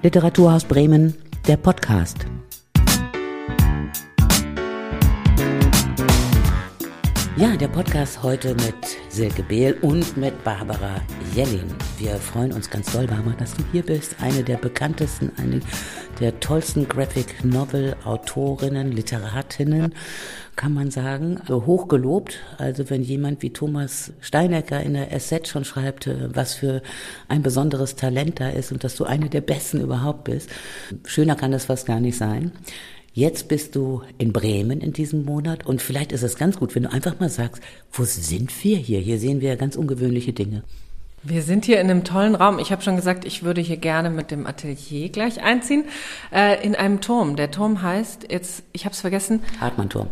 Literaturhaus Bremen, der Podcast. Ja, der Podcast heute mit Silke Behl und mit Barbara Jellin. Wir freuen uns ganz doll, Barbara, dass du hier bist. Eine der bekanntesten, eine der tollsten Graphic Novel Autorinnen, Literatinnen, kann man sagen. So hoch gelobt. Also wenn jemand wie Thomas Steinecker in der SZ schon schreibt, was für ein besonderes Talent da ist und dass du eine der Besten überhaupt bist. Schöner kann das fast gar nicht sein. Jetzt bist du in Bremen in diesem Monat und vielleicht ist es ganz gut, wenn du einfach mal sagst, wo sind wir hier? Hier sehen wir ja ganz ungewöhnliche Dinge. Wir sind hier in einem tollen Raum. Ich habe schon gesagt, ich würde hier gerne mit dem Atelier gleich einziehen, in einem Turm. Der Turm heißt jetzt, ich habe es vergessen. Hartmann-Turm.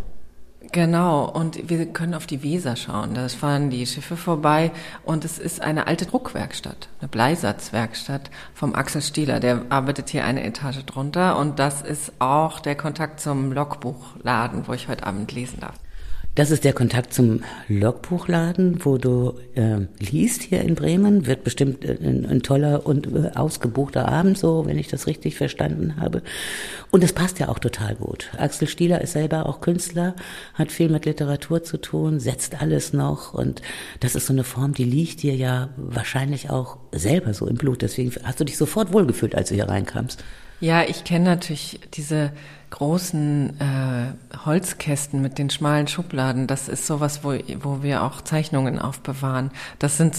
Genau, und wir können auf die Weser schauen. Da fahren die Schiffe vorbei und es ist eine alte Druckwerkstatt, eine Bleisatzwerkstatt vom Axel Stieler. Der arbeitet hier eine Etage drunter und das ist auch der Kontakt zum Logbuchladen, wo ich heute Abend lesen darf. Das ist der Kontakt zum Logbuchladen, wo du liest hier in Bremen. Wird bestimmt ein toller und ausgebuchter Abend, so, wenn ich das richtig verstanden habe. Und das passt ja auch total gut. Axel Stieler ist selber auch Künstler, hat viel mit Literatur zu tun, setzt alles noch. Und das ist so eine Form, die liegt dir ja wahrscheinlich auch selber so im Blut. Deswegen hast du dich sofort wohlgefühlt, als du hier reinkamst. Ja, ich kenne natürlich diese großen Holzkästen mit den schmalen Schubladen. Das ist sowas, wo wir auch Zeichnungen aufbewahren. Das sind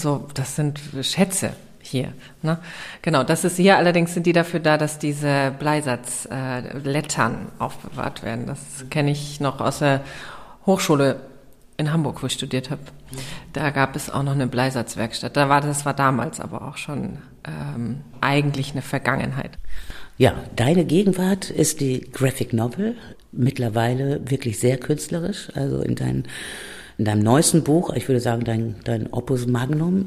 Schätze hier. Ne? Genau, das ist hier. Allerdings sind die dafür da, dass diese Bleisatzlettern aufbewahrt werden. Das kenne ich noch aus der Hochschule in Hamburg, wo ich studiert habe. Da gab es auch noch eine Bleisatzwerkstatt. Das war damals aber auch schon eigentlich eine Vergangenheit. Ja, deine Gegenwart ist die Graphic Novel, mittlerweile wirklich sehr künstlerisch, also in deinem neuesten Buch, ich würde sagen dein Opus Magnum,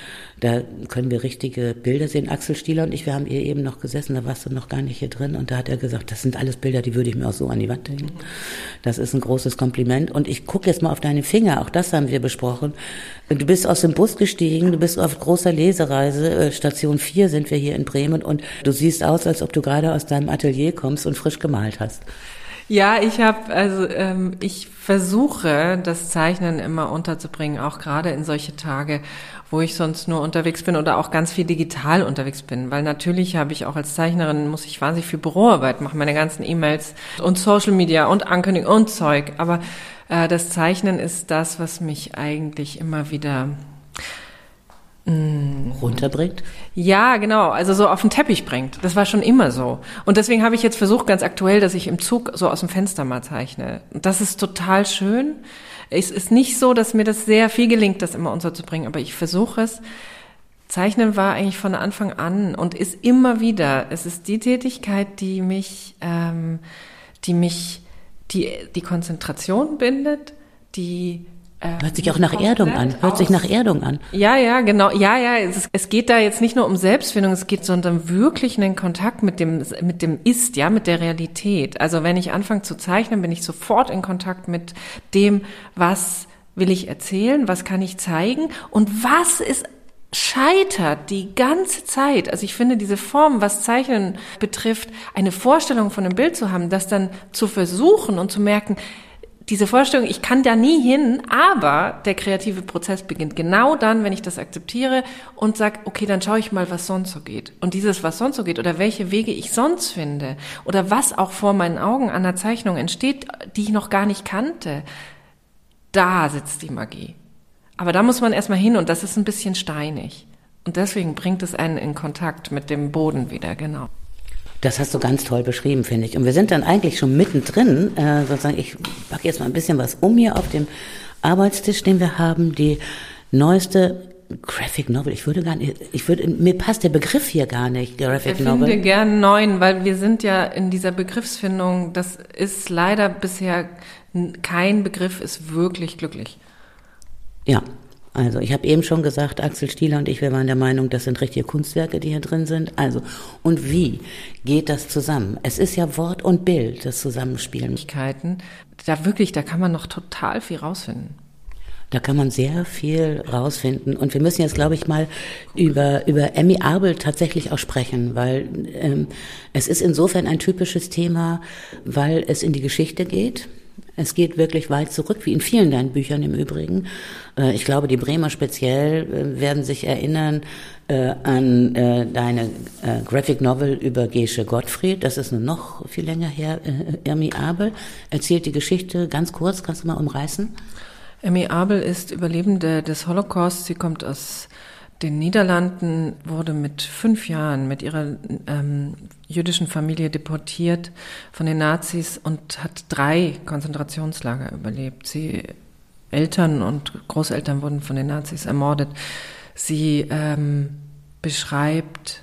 da können wir richtige Bilder sehen. Axel Stieler und ich, wir haben hier eben noch gesessen, da warst du noch gar nicht hier drin und da hat er gesagt, das sind alles Bilder, die würde ich mir auch so an die Wand hängen. Das ist ein großes Kompliment und ich gucke jetzt mal auf deine Finger, auch das haben wir besprochen. Du bist aus dem Bus gestiegen, du bist auf großer Lesereise, Station 4 sind wir hier in Bremen und du siehst aus, als ob du gerade aus deinem Atelier kommst und frisch gemalt hast. Ja, ich versuche, das Zeichnen immer unterzubringen, auch gerade in solche Tage, wo ich sonst nur unterwegs bin oder auch ganz viel digital unterwegs bin, weil natürlich habe ich auch als Zeichnerin, muss ich wahnsinnig viel Büroarbeit machen, meine ganzen E-Mails und Social Media und Ankündigungen und Zeug, aber das Zeichnen ist das, was mich eigentlich immer wieder runterbringt? Ja, genau, also so auf den Teppich bringt. Das war schon immer so. Und deswegen habe ich jetzt versucht, ganz aktuell, dass ich im Zug so aus dem Fenster mal zeichne. Und das ist total schön. Es ist nicht so, dass mir das sehr viel gelingt, das immer unterzubringen, aber ich versuche es. Zeichnen war eigentlich von Anfang an und ist immer wieder, es ist die Tätigkeit, die Konzentration bindet, die hört sich auch nach Erdung an. Hört sich nach Erdung an. Ja, genau. Ja, es geht da jetzt nicht nur um Selbstfindung, es geht sondern wirklich in den Kontakt mit dem Ist, ja, mit der Realität. Also wenn ich anfange zu zeichnen, bin ich sofort in Kontakt mit dem, was will ich erzählen, was kann ich zeigen und was ist scheitert die ganze Zeit. Also ich finde diese Form, was Zeichnen betrifft, eine Vorstellung von einem Bild zu haben, das dann zu versuchen und zu merken, diese Vorstellung, ich kann da nie hin, aber der kreative Prozess beginnt genau dann, wenn ich das akzeptiere und sage, okay, dann schaue ich mal, was sonst so geht. Und dieses, was sonst so geht oder welche Wege ich sonst finde oder was auch vor meinen Augen an der Zeichnung entsteht, die ich noch gar nicht kannte, da sitzt die Magie. Aber da muss man erstmal hin und das ist ein bisschen steinig. Und deswegen bringt es einen in Kontakt mit dem Boden wieder, genau. Das hast du ganz toll beschrieben, finde ich. Und wir sind dann eigentlich schon mittendrin. Sozusagen, ich packe jetzt mal ein bisschen was um hier auf dem Arbeitstisch, den wir haben. Die neueste Graphic Novel. Mir passt der Begriff hier gar nicht, Graphic Novel. Ich finde gern neuen, weil wir sind ja in dieser Begriffsfindung, das ist leider bisher kein Begriff, ist wirklich glücklich. Ja. Also ich habe eben schon gesagt, Axel Stieler und ich, wir waren der Meinung, das sind richtige Kunstwerke, die hier drin sind. Also, und wie geht das zusammen? Es ist ja Wort und Bild, das Zusammenspielen. Da kann man noch total viel rausfinden. Da kann man sehr viel rausfinden. Und wir müssen jetzt, glaube ich, mal über Emmy Abel tatsächlich auch sprechen, weil es ist insofern ein typisches Thema, weil es in die Geschichte geht. Es geht wirklich weit zurück, wie in vielen deinen Büchern im Übrigen. Ich glaube, die Bremer speziell werden sich erinnern an deine Graphic Novel über Gesche Gottfried. Das ist nur noch viel länger her. Emmy Abel erzählt die Geschichte ganz kurz. Kannst du mal umreißen? Emmy Abel ist Überlebende des Holocaust. Sie kommt aus den Niederlanden, wurde mit 5 Jahren mit ihrer jüdischen Familie deportiert von den Nazis und hat 3 Konzentrationslager überlebt. Sie Eltern und Großeltern wurden von den Nazis ermordet. Sie beschreibt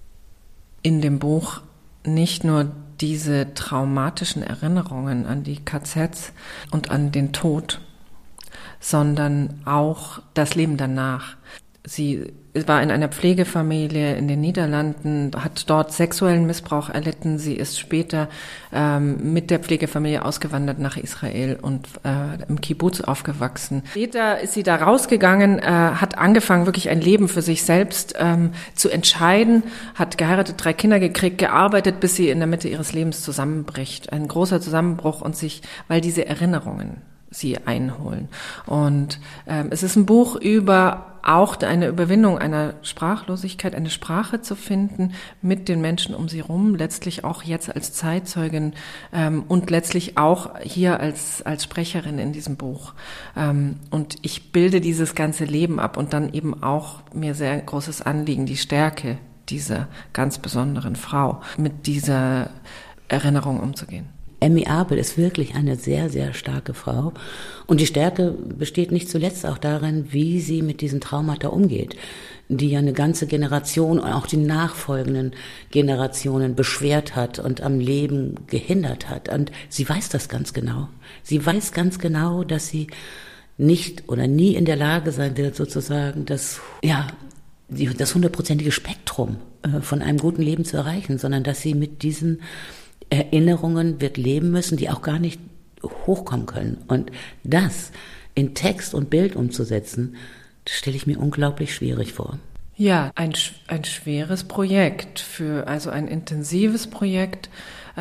in dem Buch nicht nur diese traumatischen Erinnerungen an die KZs und an den Tod, sondern auch das Leben danach. Sie war in einer Pflegefamilie in den Niederlanden, hat dort sexuellen Missbrauch erlitten. Sie ist später mit der Pflegefamilie ausgewandert nach Israel und im Kibbutz aufgewachsen. Später ist sie da rausgegangen, hat angefangen, wirklich ein Leben für sich selbst zu entscheiden, hat geheiratet, 3 Kinder gekriegt, gearbeitet, bis sie in der Mitte ihres Lebens zusammenbricht. Ein großer Zusammenbruch weil diese Erinnerungen sie einholen. Und es ist ein Buch über auch eine Überwindung einer Sprachlosigkeit, eine Sprache zu finden mit den Menschen um sie rum, letztlich auch jetzt als Zeitzeugin und letztlich auch hier als Sprecherin in diesem Buch. Und ich bilde dieses ganze Leben ab und dann eben auch mir sehr großes Anliegen, die Stärke dieser ganz besonderen Frau, mit dieser Erinnerung umzugehen. Emmy Abel ist wirklich eine sehr, sehr starke Frau. Und die Stärke besteht nicht zuletzt auch darin, wie sie mit diesen Traumata umgeht, die ja eine ganze Generation und auch die nachfolgenden Generationen beschwert hat und am Leben gehindert hat. Und sie weiß das ganz genau. Sie weiß ganz genau, dass sie nicht oder nie in der Lage sein wird, sozusagen das 100%ige Spektrum von einem guten Leben zu erreichen, sondern dass sie mit diesen Erinnerungen wird leben müssen, die auch gar nicht hochkommen können. Und das in Text und Bild umzusetzen, das stelle ich mir unglaublich schwierig vor. Ja, ein schweres Projekt, also ein intensives Projekt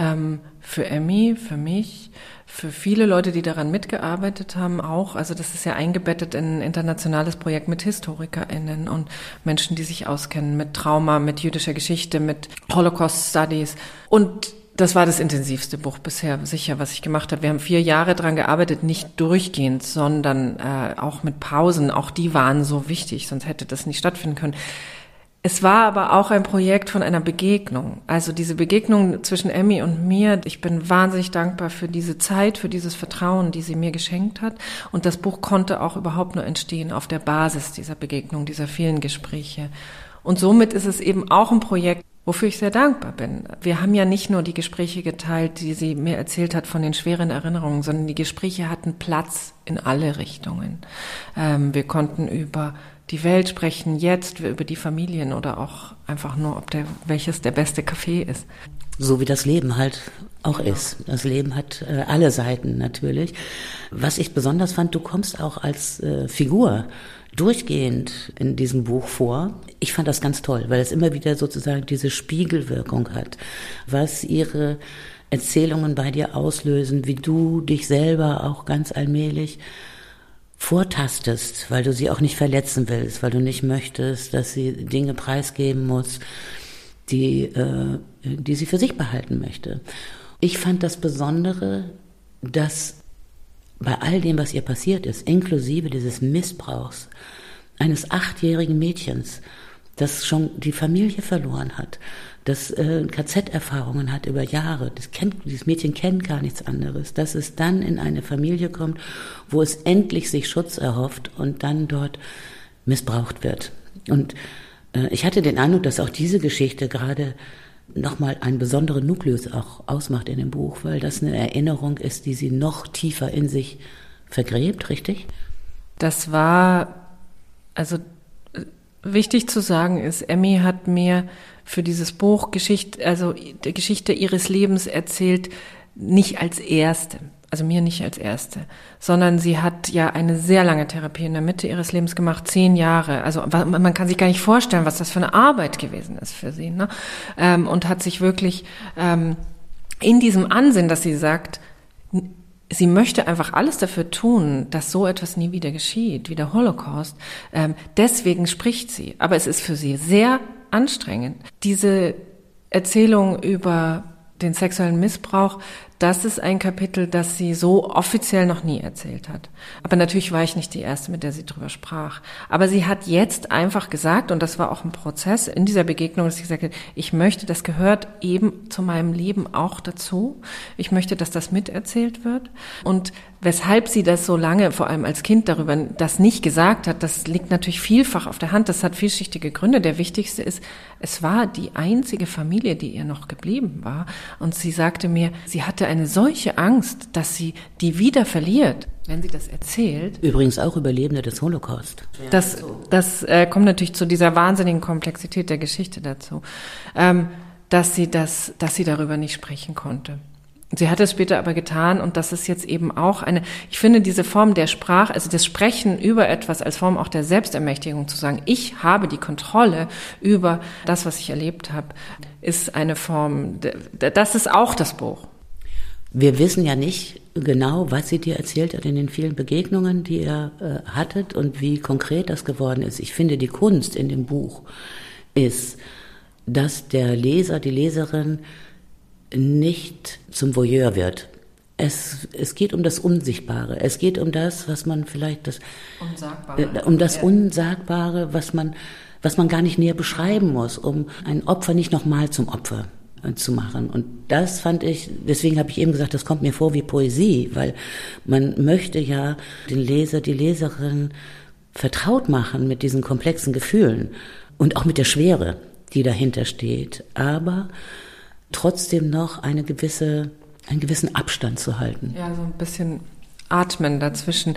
für Emmy, für mich, für viele Leute, die daran mitgearbeitet haben auch. Also das ist ja eingebettet in ein internationales Projekt mit HistorikerInnen und Menschen, die sich auskennen mit Trauma, mit jüdischer Geschichte, mit Holocaust Studies. Und das war das intensivste Buch bisher, sicher, was ich gemacht habe. Wir haben 4 Jahre dran gearbeitet, nicht durchgehend, sondern auch mit Pausen. Auch die waren so wichtig, sonst hätte das nicht stattfinden können. Es war aber auch ein Projekt von einer Begegnung. Also diese Begegnung zwischen Emmy und mir. Ich bin wahnsinnig dankbar für diese Zeit, für dieses Vertrauen, die sie mir geschenkt hat. Und das Buch konnte auch überhaupt nur entstehen auf der Basis dieser Begegnung, dieser vielen Gespräche. Und somit ist es eben auch ein Projekt, wofür ich sehr dankbar bin. Wir haben ja nicht nur die Gespräche geteilt, die sie mir erzählt hat von den schweren Erinnerungen, sondern die Gespräche hatten Platz in alle Richtungen. Wir konnten über die Welt sprechen, jetzt über die Familien oder auch einfach nur, welches der beste Café ist. So wie das Leben halt auch ist. Das Leben hat alle Seiten natürlich. Was ich besonders fand, du kommst auch als Figur durchgehend in diesem Buch vor. Ich fand das ganz toll, weil es immer wieder sozusagen diese Spiegelwirkung hat, was ihre Erzählungen bei dir auslösen, wie du dich selber auch ganz allmählich vortastest, weil du sie auch nicht verletzen willst, weil du nicht möchtest, dass sie Dinge preisgeben muss, die sie für sich behalten möchte. Ich fand das Besondere, dass bei all dem, was ihr passiert ist, inklusive dieses Missbrauchs eines 8-jährigen Mädchens, das schon die Familie verloren hat, das KZ-Erfahrungen hat über Jahre, dieses Mädchen kennt gar nichts anderes, dass es dann in eine Familie kommt, wo es endlich sich Schutz erhofft und dann dort missbraucht wird. Und ich hatte den Eindruck, dass auch diese Geschichte gerade nochmal einen besonderen Nukleus auch ausmacht in dem Buch, weil das eine Erinnerung ist, die sie noch tiefer in sich vergräbt, richtig? Das war, also wichtig zu sagen ist, Emmy hat mir für dieses Buch die Geschichte ihres Lebens erzählt, nicht als erste. Also mir nicht als Erste, sondern sie hat ja eine sehr lange Therapie in der Mitte ihres Lebens gemacht, 10 Jahre. Also man kann sich gar nicht vorstellen, was das für eine Arbeit gewesen ist für sie, ne? Und hat sich wirklich in diesem Ansinnen, dass sie sagt, sie möchte einfach alles dafür tun, dass so etwas nie wieder geschieht, wie der Holocaust. Deswegen spricht sie. Aber es ist für sie sehr anstrengend. Diese Erzählung über den sexuellen Missbrauch, das ist ein Kapitel, das sie so offiziell noch nie erzählt hat. Aber natürlich war ich nicht die Erste, mit der sie drüber sprach. Aber sie hat jetzt einfach gesagt, und das war auch ein Prozess in dieser Begegnung, dass sie gesagt hat, ich möchte, das gehört eben zu meinem Leben auch dazu. Ich möchte, dass das miterzählt wird. Und weshalb sie das so lange, vor allem als Kind, darüber das nicht gesagt hat, das liegt natürlich vielfach auf der Hand. Das hat vielschichtige Gründe. Der wichtigste ist, es war die einzige Familie, die ihr noch geblieben war. Und sie sagte mir, sie hatte eine solche Angst, dass sie die wieder verliert, wenn sie das erzählt. Übrigens auch Überlebende des Holocaust. Das kommt natürlich zu dieser wahnsinnigen Komplexität der Geschichte dazu, dass sie darüber nicht sprechen konnte. Sie hat es später aber getan und das ist jetzt eben auch ich finde diese Form der Sprache, also das Sprechen über etwas als Form auch der Selbstermächtigung zu sagen, ich habe die Kontrolle über das, was ich erlebt habe, ist eine Form, das ist auch das Buch. Wir wissen ja nicht genau, was sie dir erzählt hat in den vielen Begegnungen, die ihr hattet und wie konkret das geworden ist. Ich finde, die Kunst in dem Buch ist, dass der Leser, die Leserin nicht zum Voyeur wird. Es geht um das Unsichtbare. Es geht um das, was man vielleicht Unsagbare, was man gar nicht näher beschreiben muss, um ein Opfer nicht nochmal zum Opfer zu machen. Und das fand ich, deswegen habe ich eben gesagt, das kommt mir vor wie Poesie, weil man möchte ja den Leser, die Leserin vertraut machen mit diesen komplexen Gefühlen und auch mit der Schwere, die dahinter steht, aber trotzdem noch einen gewissen Abstand zu halten. Ja, so ein bisschen atmen dazwischen.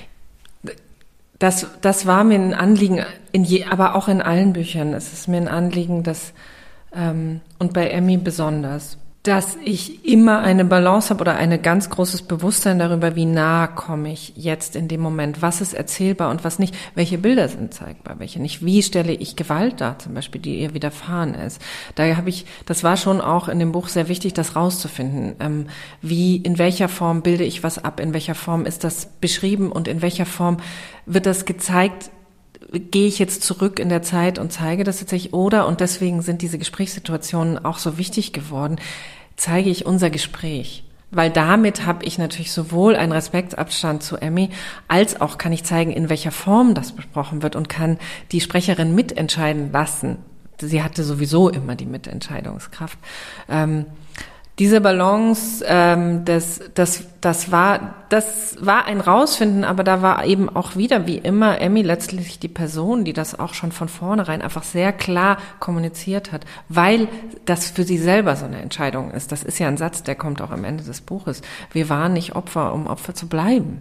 Das war mir ein Anliegen, aber auch in allen Büchern. Es ist mir ein Anliegen, und bei Emmy besonders, dass ich immer eine Balance habe oder ein ganz großes Bewusstsein darüber, wie nah komme ich jetzt in dem Moment, was ist erzählbar und was nicht, welche Bilder sind zeigbar, welche nicht, wie stelle ich Gewalt dar, zum Beispiel, die ihr widerfahren ist. Daher das war schon auch in dem Buch sehr wichtig, das rauszufinden, in welcher Form bilde ich was ab, in welcher Form ist das beschrieben und in welcher Form wird das gezeigt, gehe ich jetzt zurück in der Zeit und zeige das tatsächlich und deswegen sind diese Gesprächssituationen auch so wichtig geworden, zeige ich unser Gespräch. Weil damit habe ich natürlich sowohl einen Respektsabstand zu Emmy, als auch kann ich zeigen, in welcher Form das besprochen wird und kann die Sprecherin mitentscheiden lassen. Sie hatte sowieso immer die Mitentscheidungskraft. Diese Balance, das war ein Rausfinden, aber da war eben auch wieder, wie immer, Emmy letztlich die Person, die das auch schon von vornherein einfach sehr klar kommuniziert hat, weil das für sie selber so eine Entscheidung ist. Das ist ja ein Satz, der kommt auch am Ende des Buches. Wir waren nicht Opfer, um Opfer zu bleiben.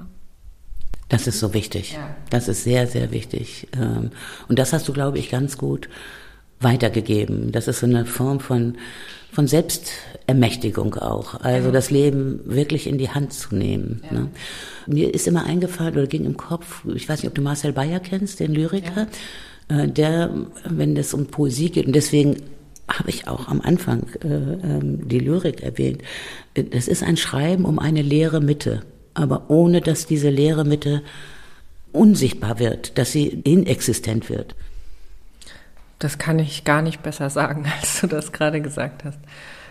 Das ist so wichtig. Ja. Das ist sehr, sehr wichtig. Und das hast du, glaube ich, ganz gut weitergegeben. Das ist so eine Form von Selbstermächtigung auch. Also das Leben wirklich in die Hand zu nehmen. Ja. Ne? Mir ist immer eingefallen oder ging im Kopf, ich weiß nicht, ob du Marcel Beyer kennst, den Lyriker, der, wenn es um Poesie geht, und deswegen habe ich auch am Anfang die Lyrik erwähnt, das ist ein Schreiben um eine leere Mitte, aber ohne, dass diese leere Mitte unsichtbar wird, dass sie inexistent wird. Das kann ich gar nicht besser sagen, als du das gerade gesagt hast.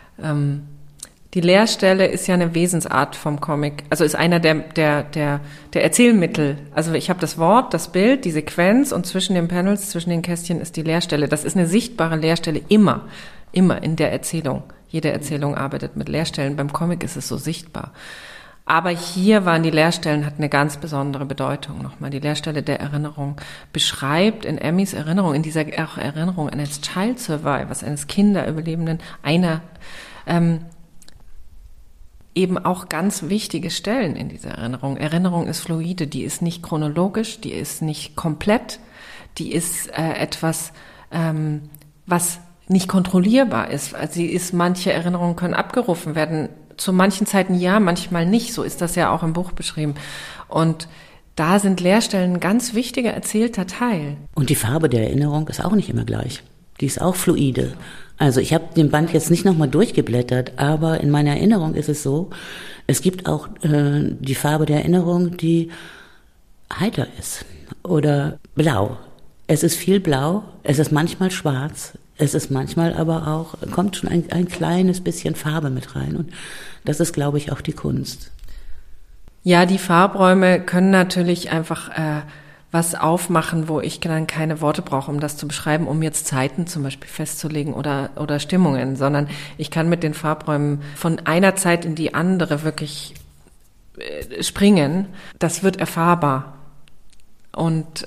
Die Leerstelle ist ja eine Wesensart vom Comic, also ist einer der Erzählmittel. Also ich habe das Wort, das Bild, die Sequenz und zwischen den Panels, zwischen den Kästchen ist die Leerstelle. Das ist eine sichtbare Leerstelle immer in der Erzählung. Jede Erzählung arbeitet mit Leerstellen. Beim Comic ist es so sichtbar. Aber hier waren die Leerstellen, hat eine ganz besondere Bedeutung nochmal. Die Leerstelle der Erinnerung beschreibt in Emmys Erinnerung, in dieser auch Erinnerung eines Child Survivors, eines Kinderüberlebenden, eben auch ganz wichtige Stellen in dieser Erinnerung. Erinnerung ist fluide, die ist nicht chronologisch, die ist nicht komplett, die ist etwas, was nicht kontrollierbar ist. Manche Erinnerungen können abgerufen werden, zu manchen Zeiten ja, manchmal nicht. So ist das ja auch im Buch beschrieben. Und da sind Leerstellen ein ganz wichtiger erzählter Teil. Und die Farbe der Erinnerung ist auch nicht immer gleich. Die ist auch fluide. Also ich habe den Band jetzt nicht nochmal durchgeblättert, aber in meiner Erinnerung ist es so, es gibt auch die Farbe der Erinnerung, die heiter ist oder blau. Es ist viel blau, es ist manchmal schwarz, es ist manchmal aber auch, kommt schon ein kleines bisschen Farbe mit rein. Und das ist, glaube ich, auch die Kunst. Ja, die Farbräume können natürlich einfach was aufmachen, wo ich dann keine Worte brauche, um das zu beschreiben, um jetzt Zeiten zum Beispiel festzulegen oder Stimmungen, sondern ich kann mit den Farbräumen von einer Zeit in die andere wirklich springen. Das wird erfahrbar. Und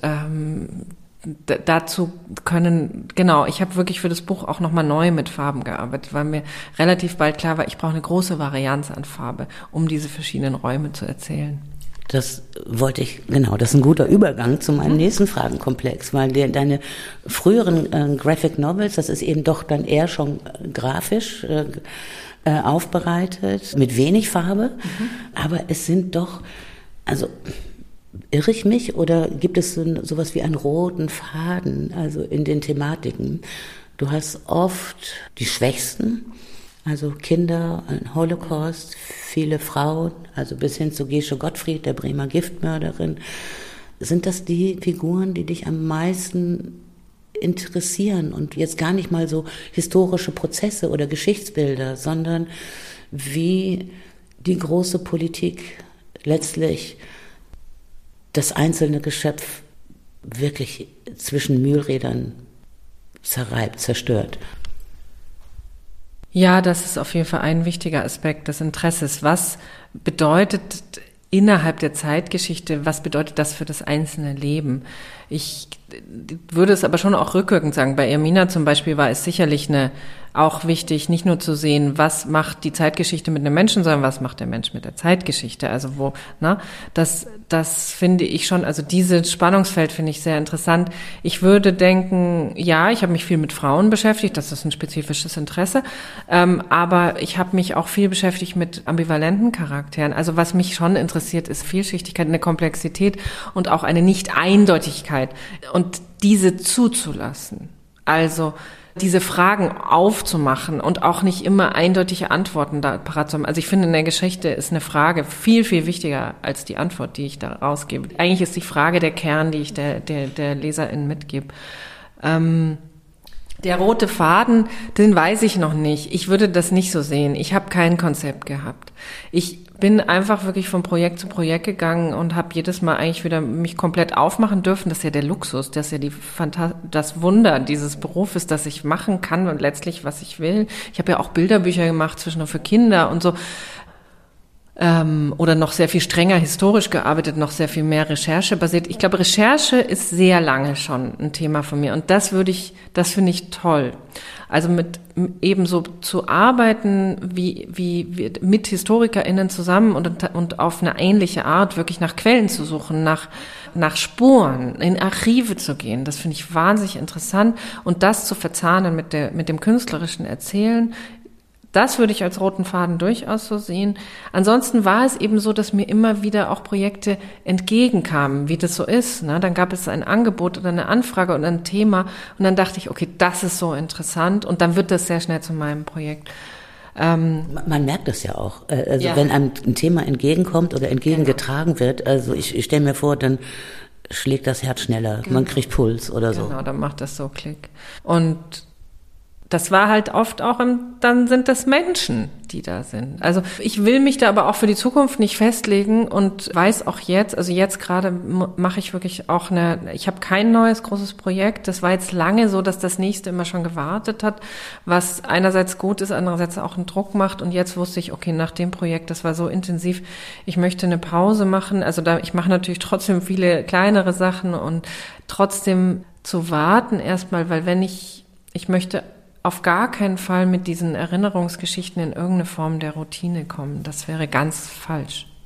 dazu ich habe wirklich für das Buch auch nochmal neu mit Farben gearbeitet, weil mir relativ bald klar war, ich brauche eine große Varianz an Farbe, um diese verschiedenen Räume zu erzählen. Das wollte ich, genau, das ist ein guter Übergang zu meinem nächsten Fragenkomplex, weil deine früheren Graphic Novels, das ist eben doch dann eher schon grafisch aufbereitet, mit wenig Farbe, aber es sind doch, also irre ich mich oder gibt es sowas wie einen roten Faden, also in den Thematiken? Du hast oft die Schwächsten, also Kinder, Holocaust, viele Frauen, also bis hin zu Gesche Gottfried, der Bremer Giftmörderin. Sind das die Figuren, die dich am meisten interessieren und jetzt gar nicht mal so historische Prozesse oder Geschichtsbilder, sondern wie die große Politik letztlich das einzelne Geschöpf wirklich zwischen Mühlrädern zerreibt, zerstört? Ja, das ist auf jeden Fall ein wichtiger Aspekt des Interesses. Was bedeutet innerhalb der Zeitgeschichte, was bedeutet das für das einzelne Leben? Ich würde es aber schon auch rückwirkend sagen. Bei Ermina zum Beispiel war es sicherlich auch wichtig, nicht nur zu sehen, was macht die Zeitgeschichte mit einem Menschen, sondern was macht der Mensch mit der Zeitgeschichte. Also das finde ich schon, also dieses Spannungsfeld finde ich sehr interessant. Ich würde denken, ja, ich habe mich viel mit Frauen beschäftigt, das ist ein spezifisches Interesse, aber ich habe mich auch viel beschäftigt mit ambivalenten Charakteren. Also was mich schon interessiert, ist Vielschichtigkeit, eine Komplexität und auch eine Nicht-Eindeutigkeit und diese zuzulassen. Also diese Fragen aufzumachen und auch nicht immer eindeutige Antworten da parat zu haben. Also ich finde, in der Geschichte ist eine Frage viel, viel wichtiger als die Antwort, die ich da rausgebe. Eigentlich ist die Frage der Kern, die ich der Leserin mitgebe. Der rote Faden, den weiß ich noch nicht. Ich würde das nicht so sehen. Ich habe kein Konzept gehabt. Ich bin einfach wirklich von Projekt zu Projekt gegangen und habe jedes Mal eigentlich wieder mich komplett aufmachen dürfen. Das ist ja der Luxus, das ist ja das Wunder dieses Berufes, dass ich machen kann und letztlich, was ich will. Ich habe ja auch Bilderbücher gemacht, zwischendurch für Kinder und so. Oder noch sehr viel strenger historisch gearbeitet, noch sehr viel mehr Recherche basiert. Ich glaube, Recherche ist sehr lange schon ein Thema von mir und das finde ich toll. Also mit ebenso zu arbeiten, wie mit HistorikerInnen zusammen und auf eine ähnliche Art wirklich nach Quellen zu suchen, nach Spuren, in Archive zu gehen. Das finde ich wahnsinnig interessant und das zu verzahnen mit dem künstlerischen Erzählen. Das würde ich als roten Faden durchaus so sehen. Ansonsten war es eben so, dass mir immer wieder auch Projekte entgegenkamen, wie das so ist. Ne? Dann gab es ein Angebot oder eine Anfrage oder ein Thema und dann dachte ich, okay, das ist so interessant und dann wird das sehr schnell zu meinem Projekt. Man merkt das ja auch. Wenn einem ein Thema entgegenkommt oder entgegengetragen wird, also ich stelle mir vor, dann schlägt das Herz schneller, man kriegt Puls oder so. Genau, dann macht das so Klick. Und das war halt oft auch, dann sind das Menschen, die da sind. Also ich will mich da aber auch für die Zukunft nicht festlegen und weiß auch jetzt, also jetzt gerade mache ich wirklich auch ich habe kein neues großes Projekt. Das war jetzt lange so, dass das nächste immer schon gewartet hat, was einerseits gut ist, andererseits auch einen Druck macht. Und jetzt wusste ich, okay, nach dem Projekt, das war so intensiv, ich möchte eine Pause machen. Also ich mache natürlich trotzdem viele kleinere Sachen und trotzdem zu warten erstmal, weil ich möchte auf gar keinen Fall mit diesen Erinnerungsgeschichten in irgendeine Form der Routine kommen. Das wäre ganz falsch.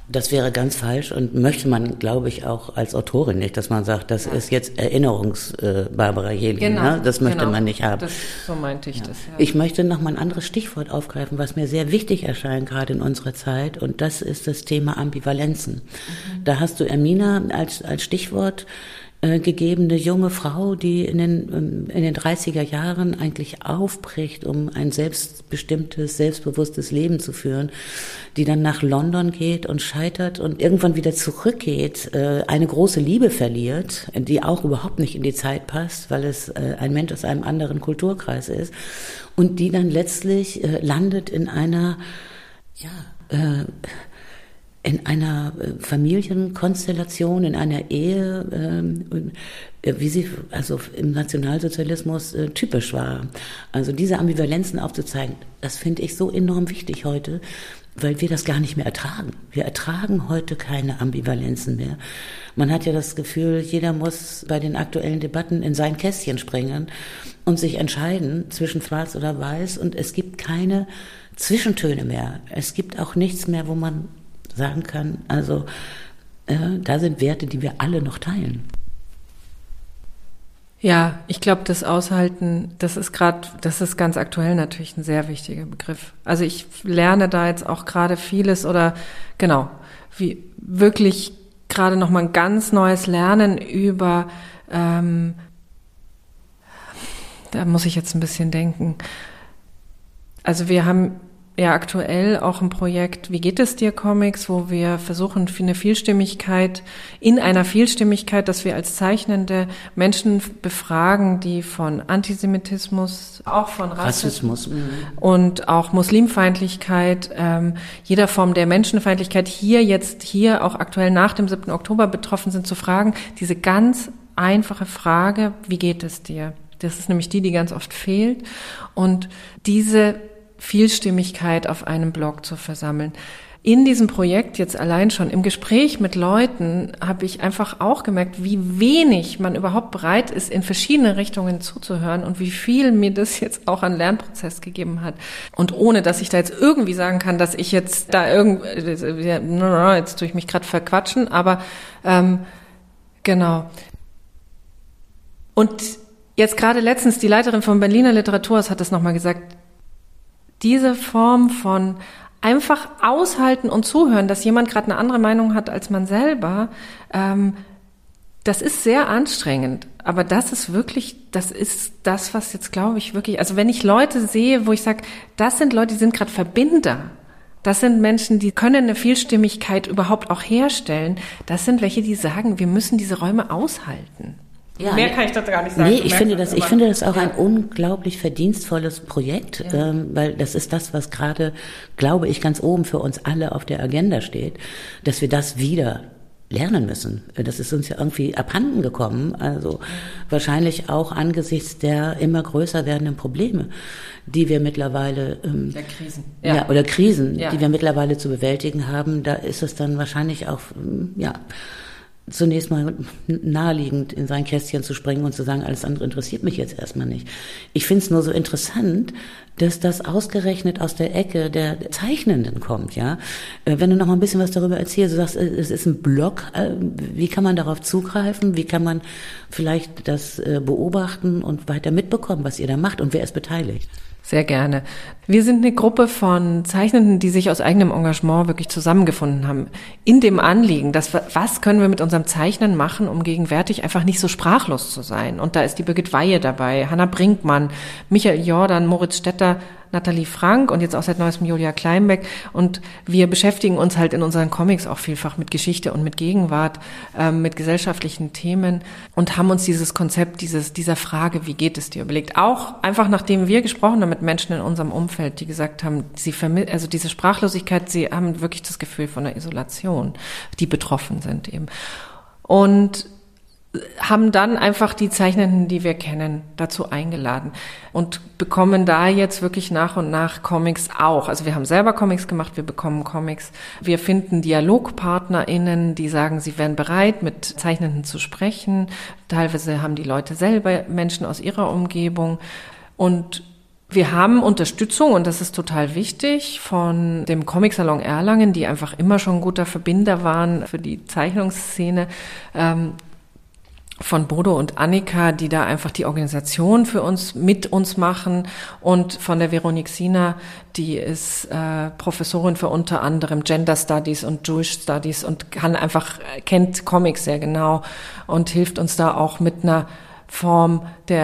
Das wäre ganz falsch und möchte man, glaube ich, auch als Autorin nicht, dass man sagt, das ist jetzt Barbara Jelin. Genau, Ne? Das möchte man nicht haben. So meinte ich das. Ja. Ich möchte noch mal ein anderes Stichwort aufgreifen, was mir sehr wichtig erscheint, gerade in unserer Zeit, und das ist das Thema Ambivalenzen. Da hast du Ermina als Stichwort gegeben, eine junge Frau, die in den 30er Jahren eigentlich aufbricht, um ein selbstbestimmtes, selbstbewusstes Leben zu führen, die dann nach London geht und scheitert und irgendwann wieder zurückgeht, eine große Liebe verliert, die auch überhaupt nicht in die Zeit passt, weil es ein Mensch aus einem anderen Kulturkreis ist, und die dann letztlich landet in einer Familienkonstellation, in einer Ehe, wie sie also im Nationalsozialismus typisch war. Also diese Ambivalenzen aufzuzeigen, das finde ich so enorm wichtig heute, weil wir das gar nicht mehr ertragen. Wir ertragen heute keine Ambivalenzen mehr. Man hat ja das Gefühl, jeder muss bei den aktuellen Debatten in sein Kästchen springen und sich entscheiden zwischen Schwarz oder Weiß, und es gibt keine Zwischentöne mehr. Es gibt auch nichts mehr, wo man sagen kann, also da sind Werte, die wir alle noch teilen. Ja, ich glaube, das Aushalten, das ist ganz aktuell natürlich ein sehr wichtiger Begriff. Also ich lerne da jetzt auch gerade vieles wie wirklich gerade nochmal ein ganz neues Lernen über, da muss ich jetzt ein bisschen denken. Also wir haben ja aktuell auch ein Projekt Wie geht es dir Comics, wo wir versuchen, für eine Vielstimmigkeit, dass wir als Zeichnende Menschen befragen, die von Antisemitismus, auch von Rassismus und auch Muslimfeindlichkeit, jeder Form der Menschenfeindlichkeit hier auch aktuell nach dem 7. Oktober betroffen sind, zu fragen, diese ganz einfache Frage, wie geht es dir? Das ist nämlich die ganz oft fehlt, und diese Vielstimmigkeit auf einem Blog zu versammeln. In diesem Projekt jetzt allein schon im Gespräch mit Leuten habe ich einfach auch gemerkt, wie wenig man überhaupt bereit ist, in verschiedene Richtungen zuzuhören und wie viel mir das jetzt auch an Lernprozess gegeben hat. Und ohne, dass ich da jetzt irgendwie sagen kann, dass ich jetzt da jetzt tue ich mich gerade verquatschen, aber genau. Und jetzt gerade letztens, die Leiterin vom Berliner Literaturhaus hat das nochmal gesagt, diese Form von einfach aushalten und zuhören, dass jemand gerade eine andere Meinung hat als man selber, das ist sehr anstrengend. Aber das ist das, was jetzt, glaube ich, wirklich, also wenn ich Leute sehe, wo ich sage, das sind Leute, die sind gerade Verbinder. Das sind Menschen, die können eine Vielstimmigkeit überhaupt auch herstellen. Das sind welche, die sagen, wir müssen diese Räume aushalten. Ja, mehr kann ich dazu gar nicht sagen. Nee, ich finde das auch ein unglaublich verdienstvolles Projekt, weil das ist das, was gerade, glaube ich, ganz oben für uns alle auf der Agenda steht, dass wir das wieder lernen müssen. Das ist uns ja irgendwie abhanden gekommen, also wahrscheinlich auch angesichts der immer größer werdenden Probleme, die wir mittlerweile Krisen, die wir mittlerweile zu bewältigen haben. Da ist es dann wahrscheinlich auch zunächst mal naheliegend, in sein Kästchen zu springen und zu sagen, alles andere interessiert mich jetzt erstmal nicht. Ich finde es nur so interessant, dass das ausgerechnet aus der Ecke der Zeichnenden kommt, ja. Wenn du noch mal ein bisschen was darüber erzählst, du sagst, es ist ein Blog, wie kann man darauf zugreifen? Wie kann man vielleicht das beobachten und weiter mitbekommen, was ihr da macht, und wer ist beteiligt? Sehr gerne. Wir sind eine Gruppe von Zeichnenden, die sich aus eigenem Engagement wirklich zusammengefunden haben. In dem Anliegen, was können wir mit unserem Zeichnen machen, um gegenwärtig einfach nicht so sprachlos zu sein. Und da ist die Birgit Weihe dabei, Hanna Brinkmann, Michael Jordan, Moritz Stetter, Nathalie Frank und jetzt auch seit neuestem Julia Kleinbeck. Und wir beschäftigen uns halt in unseren Comics auch vielfach mit Geschichte und mit Gegenwart, mit gesellschaftlichen Themen, und haben uns dieses Konzept dieser Frage, wie geht es dir, überlegt. Auch einfach, nachdem wir gesprochen haben mit Menschen in unserem Umfeld, die gesagt haben, also diese Sprachlosigkeit, sie haben wirklich das Gefühl von einer Isolation, die betroffen sind eben. Und haben dann einfach die Zeichnenden, die wir kennen, dazu eingeladen und bekommen da jetzt wirklich nach und nach Comics auch. Also wir haben selber Comics gemacht, wir bekommen Comics. Wir finden DialogpartnerInnen, die sagen, sie wären bereit, mit Zeichnenden zu sprechen. Teilweise haben die Leute selber Menschen aus ihrer Umgebung. Und Wir haben Unterstützung, und das ist total wichtig, von dem Comic-Salon Erlangen, die einfach immer schon ein guter Verbinder waren für die Zeichnungsszene, von Bodo und Annika, die da einfach die Organisation für uns, mit uns machen, und von der Veronique Sina, die ist Professorin für unter anderem Gender Studies und Jewish Studies und kennt Comics sehr genau und hilft uns da auch mit einer Form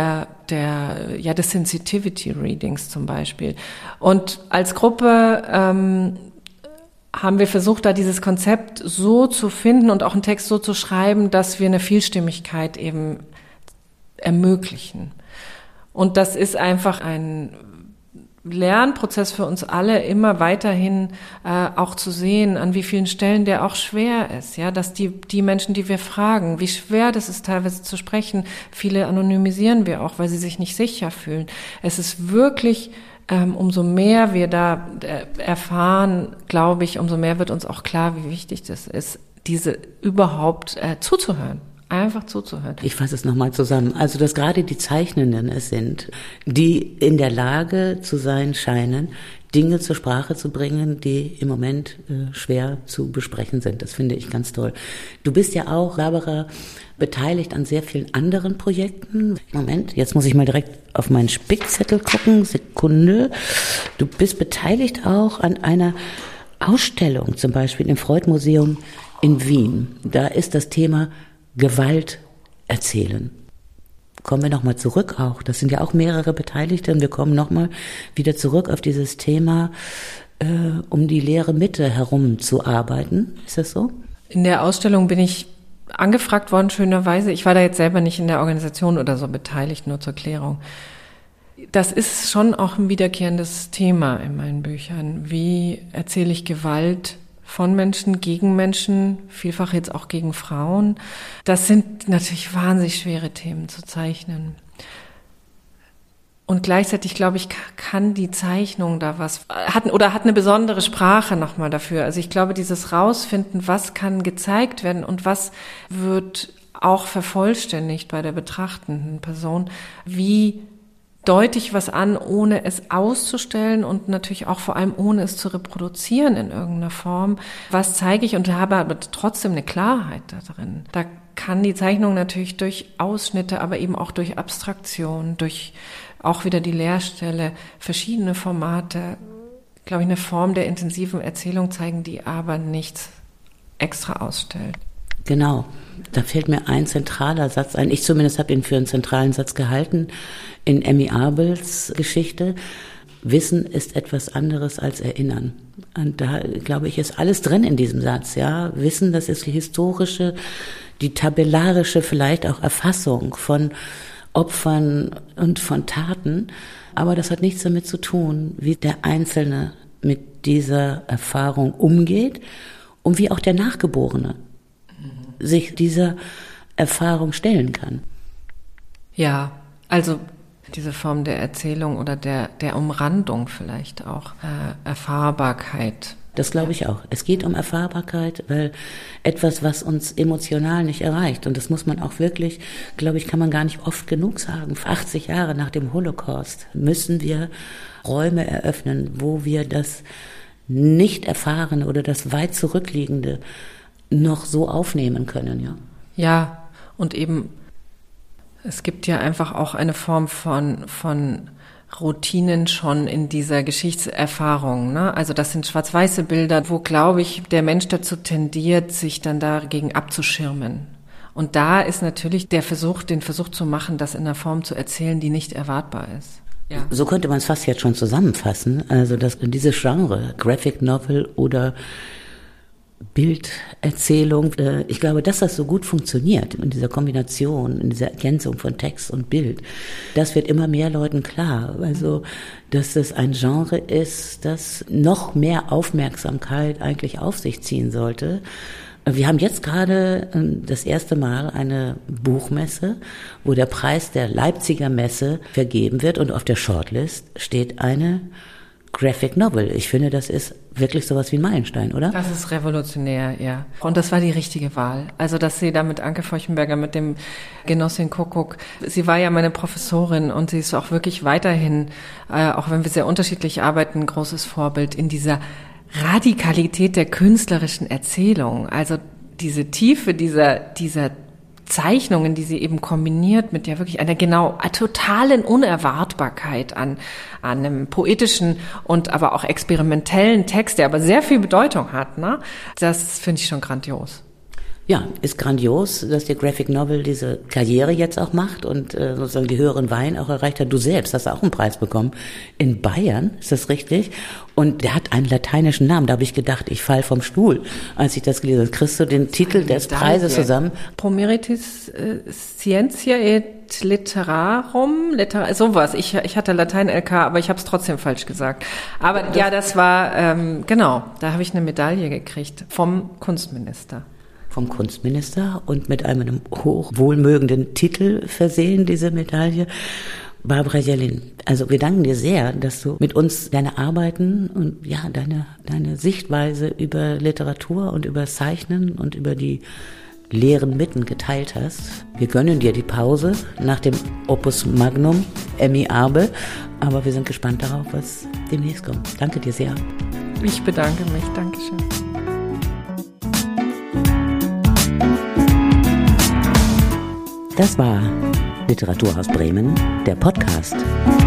des Sensitivity Readings zum Beispiel. Und als Gruppe haben wir versucht, da dieses Konzept so zu finden und auch einen Text so zu schreiben, dass wir eine Vielstimmigkeit eben ermöglichen. Und das ist einfach ein Lernprozess für uns alle, immer weiterhin auch zu sehen, an wie vielen Stellen der auch schwer ist, ja, dass die Menschen, die wir fragen, wie schwer das ist teilweise zu sprechen, viele anonymisieren wir auch, weil sie sich nicht sicher fühlen. Es ist wirklich umso mehr wir da erfahren, glaube ich, umso mehr wird uns auch klar, wie wichtig das ist, diese überhaupt zuzuhören. Einfach zuzuhören. Ich fasse es nochmal zusammen. Also, dass gerade die Zeichnenden es sind, die in der Lage zu sein scheinen, Dinge zur Sprache zu bringen, die im Moment schwer zu besprechen sind. Das finde ich ganz toll. Du bist ja auch, Barbara, beteiligt an sehr vielen anderen Projekten. Moment, jetzt muss ich mal direkt auf meinen Spickzettel gucken. Sekunde. Du bist beteiligt auch an einer Ausstellung, zum Beispiel im Freud-Museum in Wien. Da ist das Thema Gewalt erzählen. Kommen wir nochmal zurück auch. Das sind ja auch mehrere Beteiligte, und wir kommen nochmal wieder zurück auf dieses Thema, um die leere Mitte herum zu arbeiten. Ist das so? In der Ausstellung bin ich angefragt worden, schönerweise. Ich war da jetzt selber nicht in der Organisation oder so beteiligt, nur zur Klärung. Das ist schon auch ein wiederkehrendes Thema in meinen Büchern. Wie erzähle ich Gewalt von Menschen, gegen Menschen, vielfach jetzt auch gegen Frauen. Das sind natürlich wahnsinnig schwere Themen zu zeichnen. Und gleichzeitig, glaube ich, kann die Zeichnung da hat eine besondere Sprache nochmal dafür. Also ich glaube, dieses Rausfinden, was kann gezeigt werden und was wird auch vervollständigt bei der betrachtenden Person, wie deute ich was an, ohne es auszustellen und natürlich auch vor allem ohne es zu reproduzieren in irgendeiner Form. Was zeige ich, und habe aber trotzdem eine Klarheit da drin. Da kann die Zeichnung natürlich durch Ausschnitte, aber eben auch durch Abstraktion, durch auch wieder die Leerstelle, verschiedene Formate, glaube ich, eine Form der intensiven Erzählung zeigen, die aber nichts extra ausstellt. Genau, da fällt mir ein zentraler Satz ein. Ich zumindest habe ihn für einen zentralen Satz gehalten in Emmy Abels Geschichte. Wissen ist etwas anderes als Erinnern. Und da, glaube ich, ist alles drin in diesem Satz. Ja, Wissen, das ist die historische, die tabellarische vielleicht auch Erfassung von Opfern und von Taten. Aber das hat nichts damit zu tun, wie der Einzelne mit dieser Erfahrung umgeht und wie auch der Nachgeborene sich dieser Erfahrung stellen kann. Ja, also diese Form der Erzählung oder der Umrandung vielleicht auch, Erfahrbarkeit. Das glaube ich auch. Es geht um Erfahrbarkeit, weil etwas, was uns emotional nicht erreicht, und das muss man auch wirklich, glaube ich, kann man gar nicht oft genug sagen, 80 Jahre nach dem Holocaust müssen wir Räume eröffnen, wo wir das nicht erfahren oder das weit zurückliegende noch so aufnehmen können, ja. Ja, und eben, es gibt ja einfach auch eine Form von Routinen schon in dieser Geschichtserfahrung, ne? Also das sind schwarz-weiße Bilder, wo, glaube ich, der Mensch dazu tendiert, sich dann dagegen abzuschirmen. Und da ist natürlich den Versuch zu machen, das in einer Form zu erzählen, die nicht erwartbar ist. Ja. So könnte man es fast jetzt schon zusammenfassen. Also dass dieses Genre, Graphic Novel oder Bilderzählung, ich glaube, dass das so gut funktioniert in dieser Kombination, in dieser Ergänzung von Text und Bild, das wird immer mehr Leuten klar. Also, dass es ein Genre ist, das noch mehr Aufmerksamkeit eigentlich auf sich ziehen sollte. Wir haben jetzt gerade das erste Mal eine Buchmesse, wo der Preis der Leipziger Messe vergeben wird, und auf der Shortlist steht eine Graphic Novel. Ich finde, das ist wirklich sowas wie ein Meilenstein, oder? Das ist revolutionär, ja. Und das war die richtige Wahl. Also, dass sie da mit Anke Feuchtenberger, mit dem Genossin Kuckuck, sie war ja meine Professorin und sie ist auch wirklich weiterhin, auch wenn wir sehr unterschiedlich arbeiten, ein großes Vorbild in dieser Radikalität der künstlerischen Erzählung. Also diese Tiefe dieser Zeichnungen, die sie eben kombiniert mit ja wirklich einer totalen Unerwartbarkeit an einem poetischen und aber auch experimentellen Text, der aber sehr viel Bedeutung hat, ne? Das finde ich schon grandios. Ja, ist grandios, dass die Graphic Novel diese Karriere jetzt auch macht und sozusagen die höheren Weihen auch erreicht hat. Du selbst hast auch einen Preis bekommen in Bayern, ist das richtig? Und der hat einen lateinischen Namen. Da habe ich gedacht, ich fall vom Stuhl, als ich das gelesen habe. Kriegst du den Titel des Preises zusammen? Pro meritis scientia et literarum, sowas. Ich hatte Latein-LK, aber ich habe es trotzdem falsch gesagt. Aber ja, das war, genau, da habe ich eine Medaille gekriegt vom Kunstminister. Vom Kunstminister und mit einem hochwohlmögenden Titel versehen, diese Medaille. Barbara Jellin, also wir danken dir sehr, dass du mit uns deine Arbeiten und ja, deine Sichtweise über Literatur und über Zeichnen und über die leeren Mitten geteilt hast. Wir gönnen dir die Pause nach dem Opus Magnum, Emmy Abel, aber wir sind gespannt darauf, was demnächst kommt. Danke dir sehr. Ich bedanke mich, Dankeschön. Das war Literatur aus Bremen, der Podcast.